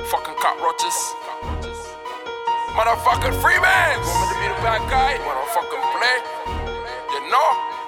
Fucking cockroaches. Motherfucking Freemans. Want me to be the bad guy? Wanna fucking play? You know?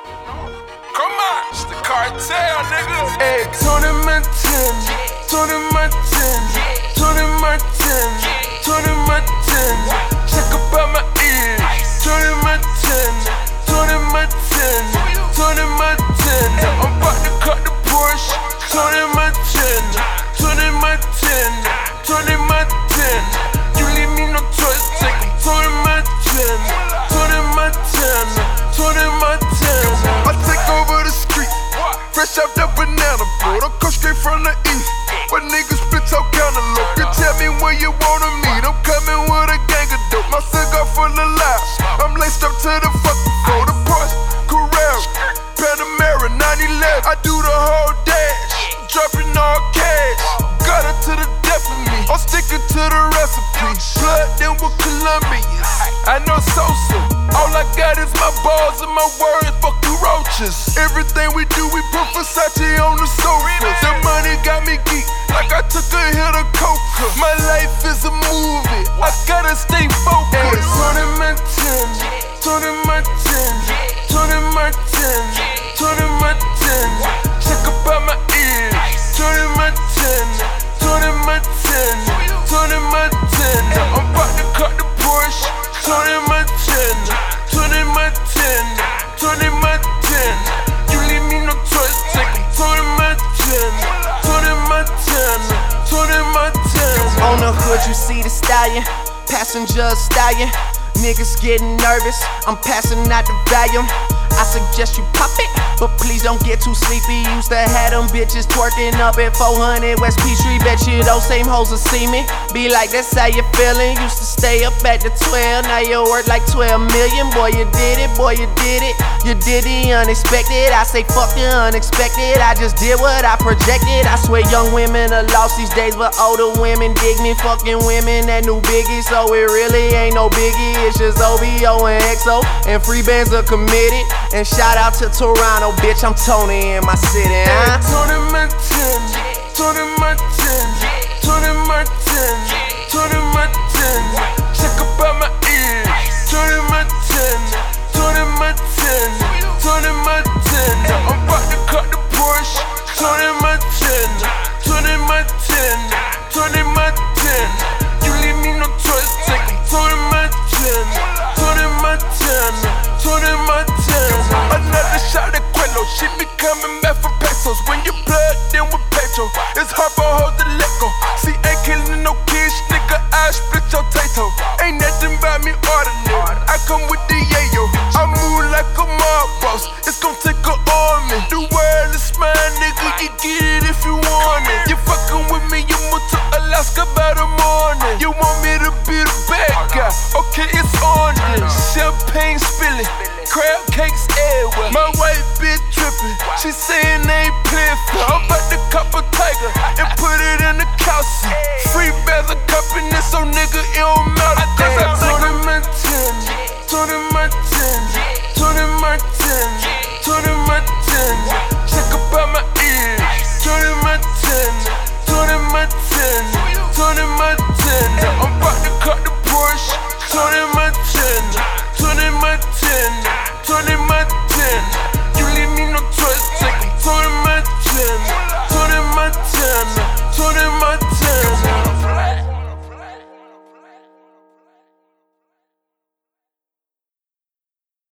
Come on, it's the cartel, nigga. Hey, Tony Martin, Tony Martin, Tony Martin, Tony Martin. Check about my ears. Tony Martin, Tony Martin, Tony Martin. I'm about to cut the Porsche. Tony Martin, Tony Martin, Tony Martin. You leave me no choice, take him. Tony Martin, Tony Martin, Tony Martin. I take over the street, fresh out that banana boat. I come straight from the east, where niggas split out cantaloupe. You tell me where you wanna meet, I'm coming with a gang of dope. My cigar full of lies, I'm laced up to the fucking floor. The Porsche, Carrera, Panamera, 911. I do the whole dash, dropping all cash. Got it to the death of me, I'm sticking to the recipe. Blood then with Colombians, I know Sosa. All I got is my balls and my words, fuck you roaches. Everything we do, we put Versace on the sofa. The money got me geek, like I took a hit of coca. My life is a movie, I gotta stay focused. Tony Martin, Tony Martin, Tony Martin, Tony Martin. Check about my ears. Tony Martin, Tony Martin, Tony Martin. I'm about to cut the Porsche. Tony Martin, Tony Martin, Tony Martin. You leave me no choice, take him. Tony Martin, Tony Martin, Tony Martin. On the hood you see the stallion, passenger stallion. Niggas getting nervous, I'm passing out the volume. I suggest you pop it, but please don't get too sleepy. Used to have them bitches twerking up at 400 West Peachtree. Bet you those same hoes will see me. Be like, that's how you feeling. Used to stay up at the 12, now you worth like 12 million. Boy, you did it, boy, you did it. You did the unexpected. I say fuck the unexpected. I just did what I projected. I swear young women are lost these days, but older women dig me. Fucking women that new Biggie, so it really ain't no biggie. It's just OVO and XO, and Freebands are committed. And shout out to Toronto, bitch, I'm Tony in my city, huh? Tony Martin,